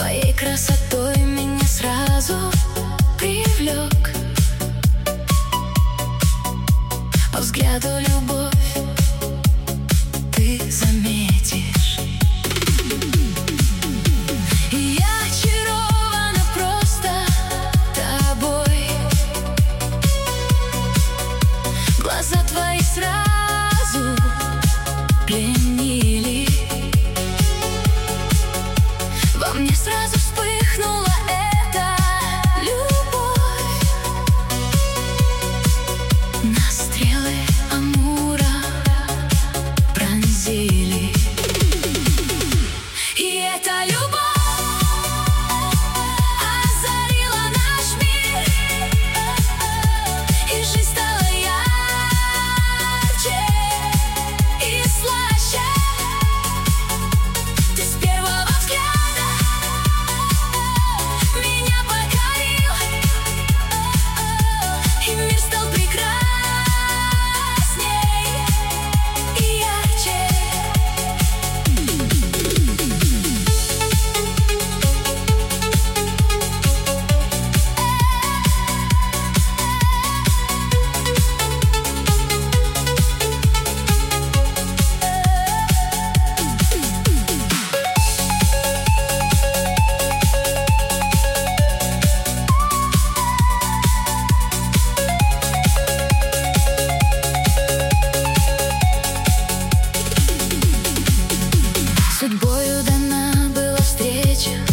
Своей красотой меня сразу привлек. По взгляду любовь ты заметишь. И я очарована просто тобой. Глаза твои сразу пленили. Во мне сразу вспыхнула эта любовь. Нас стрелы Амура пронзили. И эта любовь озарила наш мир, и жизнь стала ярче и слаще. Ты с первого взгляда меня покорил, и мир стал прекрасней и ярче. Судьбою дана была встреча